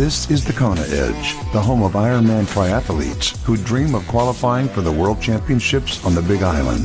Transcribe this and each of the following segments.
This is the Kona Edge, the home of Ironman triathletes who dream of qualifying for the World Championships on the Big Island.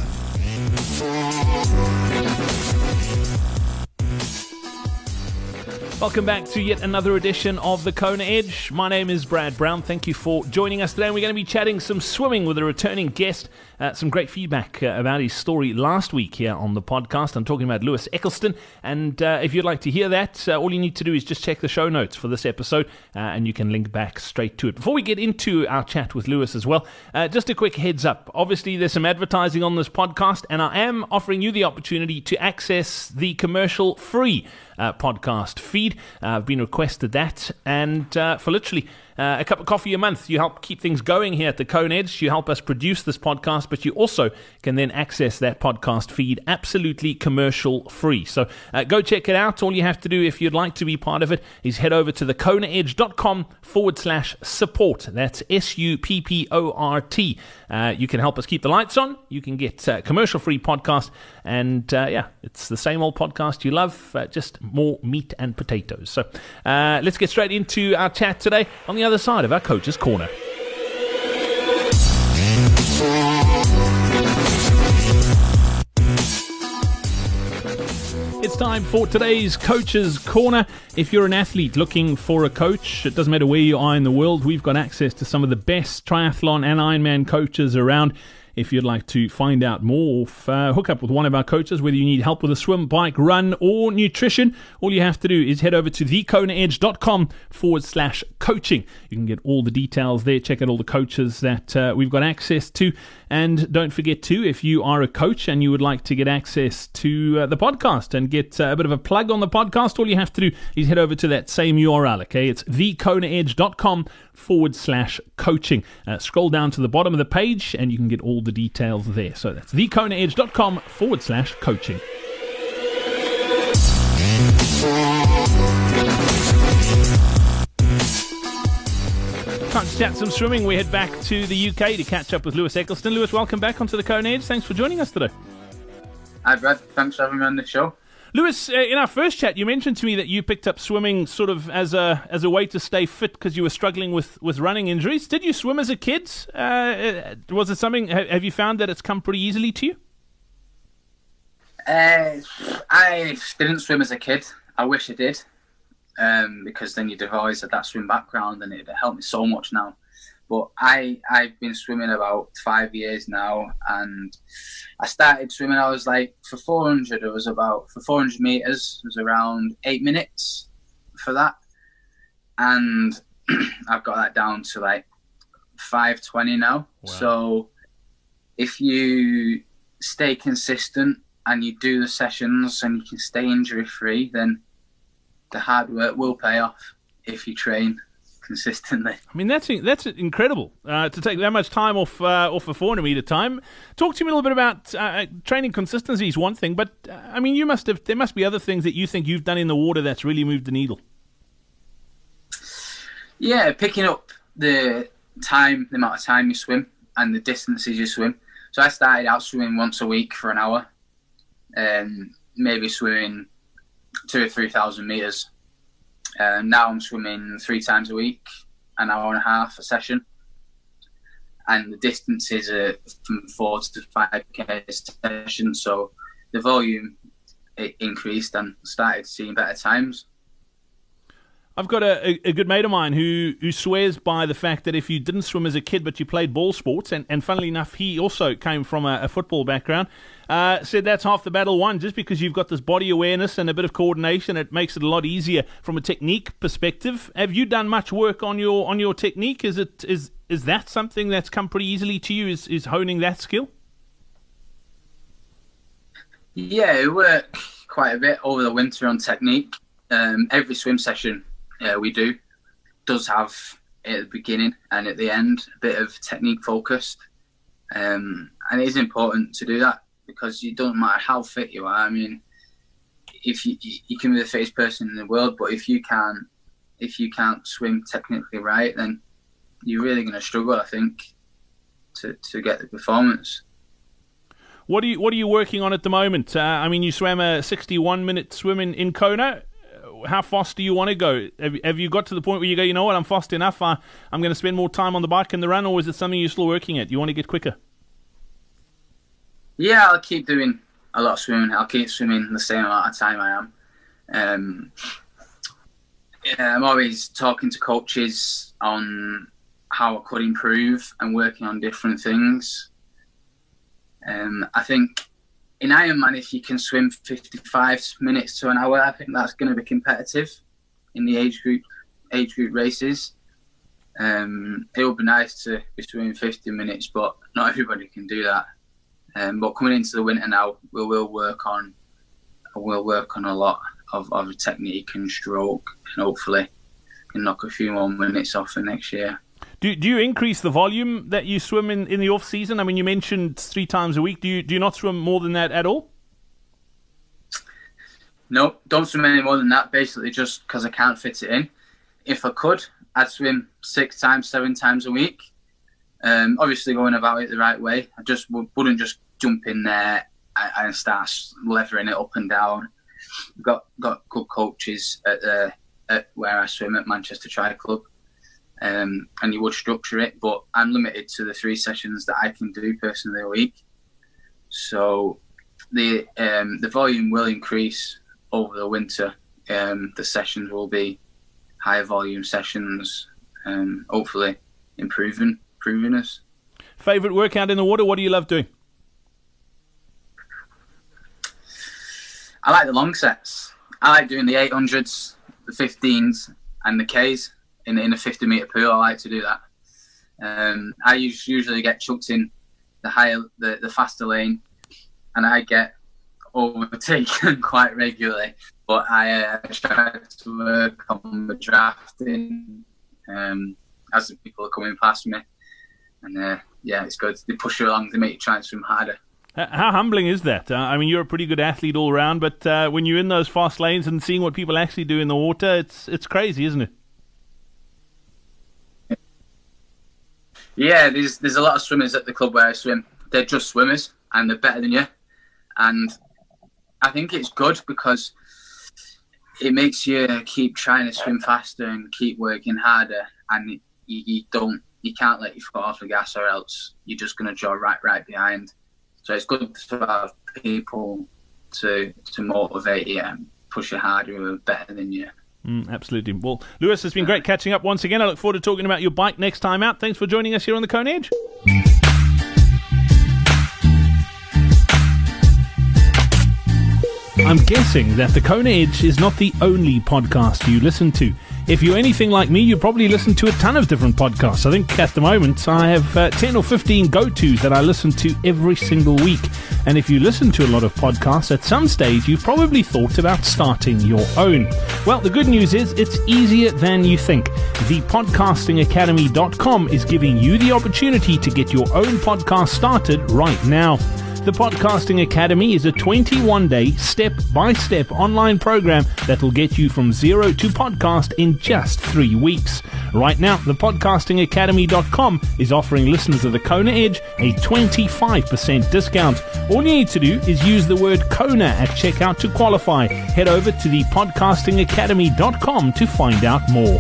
Welcome back to yet another edition of the Kona Edge. My name is Brad Brown. Thank you for joining us today. And we're going to be chatting some swimming with a returning guest. Some great feedback about his story last week here on the podcast. I'm talking about Lewis Eccleston. And if you'd like to hear that, all you need to do is just check the show notes for this episode and you can link back straight to it. Before we get into our chat with Lewis as well, just a quick heads up. Obviously, there's some advertising on this podcast, and I am offering you the opportunity to access the commercial-free podcast feed. I've been requested that, and for literally a cup of coffee a month, you help keep things going here at the Kona Edge. You help us produce this podcast, but you also can then access that podcast feed absolutely commercial free. So go check it out. All you have to do, if you'd like to be part of it, is head over to thekonaedge.com/support. That's SUPPORT. You can help us keep the lights on. You can get commercial free podcast, and it's the same old podcast you love, just more meat and potatoes. So let's get straight into our chat today on the other side of our Coach's Corner. It's time for today's Coach's Corner. If you're an athlete looking for a coach, it doesn't matter where you are in the world, we've got access to some of the best triathlon and Ironman coaches around. If you'd like to find out more, hook up with one of our coaches, whether you need help with a swim, bike, run, or nutrition, all you have to do is head over to thekonaedge.com/coaching. You can get all the details there, check out all the coaches that we've got access to. And don't forget to, if you are a coach and you would like to get access to the podcast and get a bit of a plug on the podcast, all you have to do is head over to that same URL, okay? It's thekonaedge.com/coaching. Scroll down to the bottom of the page and you can get all the details there. So that's thekonaedge.com/coaching. Time to chat some swimming. We head back to the UK to catch up with Lewis Eccleston. Lewis, welcome back onto the Kona Edge. Thanks for joining us today. Hi, Brad. Thanks for having me on the show. Lewis, in our first chat, you mentioned to me that you picked up swimming sort of as a way to stay fit because you were struggling with running injuries. Did you swim as a kid? Was it something? Have you found that it's come pretty easily to you? I didn't swim as a kid. I wish I did. Because then you'd have always had that swim background and it'd help me so much now. But I've been swimming about 5 years now, and I started swimming, I was like, for 400 meters, it was around 8 minutes for that. And I've got that down to like 5:20 now. Wow. So if you stay consistent and you do the sessions and you can stay injury free, then the hard work will pay off if you train consistently. I mean, that's incredible to take that much time off a 400 meter time. Talk to me a little bit about training consistency is one thing, but I mean, there must be other things that you think you've done in the water that's really moved the needle. Yeah, picking up the amount of time you swim and the distances you swim. So I started out swimming once a week for an hour, and maybe swimming 2,000 or 3,000 meters. Now I'm swimming 3 times a week, an hour and a half a session, and the distances are from 4 to 5k a session. So the volume increased and started seeing better times. I've got a good mate of mine who swears by the fact that if you didn't swim as a kid but you played ball sports, and funnily enough, he also came from a football background, said that's half the battle won. Just because you've got this body awareness and a bit of coordination, it makes it a lot easier from a technique perspective. Have you done much work on your technique? Is that something that's come pretty easily to you, is honing that skill? Yeah, I work quite a bit over the winter on technique. Every swim session we do does have at the beginning and at the end a bit of technique focused, and it is important to do that because it doesn't matter how fit you are. I mean, if you can be the fittest person in the world, but if you can't swim technically right, then you're really going to struggle, I think, to get the performance. What are you working on at the moment? I mean, you swam a 61-minute swim in Kona. how fast do you want to go? Have you got to the point where you go, you know what, I'm fast enough, I'm going to spend more time on the bike and the run, or is it something you're still working at? You want to get quicker? Yeah, I'll keep doing a lot of swimming. I'll keep swimming the same amount of time I am. I'm always talking to coaches on how I could improve and working on different things. I think in Ironman, if you can swim 55 minutes to an hour, I think that's going to be competitive in the age group races. It would be nice to be swimming 50 minutes, but not everybody can do that. But coming into the winter now, we'll work on a lot of technique and stroke, and hopefully can knock a few more minutes off for next year. Do you increase the volume that you swim in the off season? I mean, you mentioned 3 times a week. Do you not swim more than that at all? No, don't swim any more than that. Basically, just because I can't fit it in. If I could, I'd swim 6 times, 7 times a week. Obviously, going about it the right way. I just wouldn't just jump in there and start levering it up and down. Got good coaches at where I swim at Manchester Tri Club, and you would structure it, but I'm limited to the 3 sessions that I can do personally a week. So the volume will increase over the winter. The sessions will be higher volume sessions, hopefully improving us. Favorite workout in the water? What do you love doing? I like the long sets. I like doing the 800s, the 15s, and the Ks in a 50-metre pool. I like to do that. I usually get chucked in the faster lane, and I get overtaken quite regularly. But I try to work on the drafting as the people are coming past me, and it's good. They push you along. They make you try and swim harder. How humbling is that? I mean, you're a pretty good athlete all around, but when you're in those fast lanes and seeing what people actually do in the water, it's crazy, isn't it? Yeah, there's a lot of swimmers at the club where I swim. They're just swimmers, and they're better than you. And I think it's good because it makes you keep trying to swim faster and keep working harder, and you can't let your foot off the gas, or else you're just going to draw right behind. So it's good to have people to motivate you and push you harder who are better than you. Absolutely. Well, Lewis, it's been great catching up once again. I look forward to talking about your bike next time out. Thanks for joining us here on the Kona Edge. I'm guessing that the Kona Edge is not the only podcast you listen to. If you're anything like me, you probably listen to a ton of different podcasts. I think at the moment I have 10 or 15 go-tos that I listen to every single week. And if you listen to a lot of podcasts, at some stage you've probably thought about starting your own. Well, the good news is it's easier than you think. ThePodcastingAcademy.com is giving you the opportunity to get your own podcast started right now. The Podcasting Academy is a 21-day, step-by-step online program that will get you from zero to podcast in just 3 weeks. Right now, thepodcastingacademy.com is offering listeners of the Kona Edge a 25% discount. All you need to do is use the word Kona at checkout to qualify. Head over to thepodcastingacademy.com to find out more.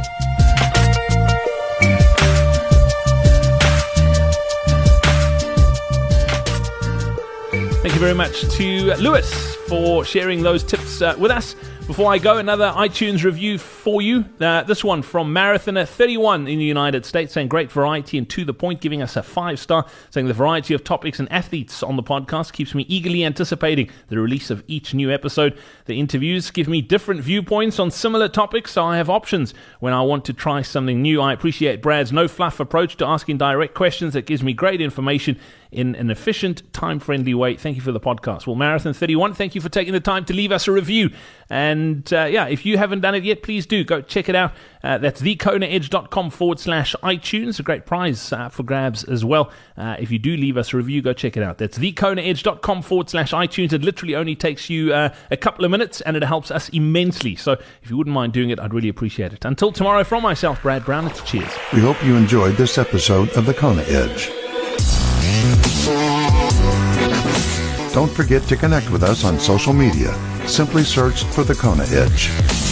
Thank you very much to Lewis for sharing those tips with us. Before I go, another iTunes review for you. This one from Marathoner31 in the United States, saying great variety and to the point, giving us a 5-star, saying the variety of topics and athletes on the podcast keeps me eagerly anticipating the release of each new episode. The interviews give me different viewpoints on similar topics, so I have options when I want to try something new. I appreciate Brad's no-fluff approach to asking direct questions that gives me great information in an efficient, time-friendly way. Thank you for the podcast. Well, Marathon31, thank you for taking the time to leave us a review. And if you haven't done it yet, please do go check it out. That's thekonaedge.com/iTunes. A great prize for grabs as well. If you do leave us a review, go check it out. That's thekonaedge.com/iTunes. It literally only takes you a couple of minutes, and it helps us immensely. So if you wouldn't mind doing it, I'd really appreciate it. Until tomorrow, from myself, Brad Brown, it's cheers. We hope you enjoyed this episode of the Kona Edge. Don't forget to connect with us on social media Simply search for the Kona Edge.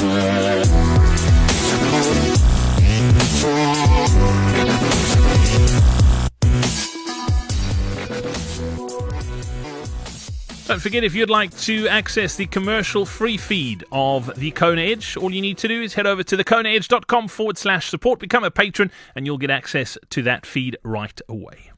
Don't forget, if you'd like to access the commercial-free feed of the Kona Edge, all you need to do is head over to thekonaedge.com/support, become a patron, and you'll get access to that feed right away.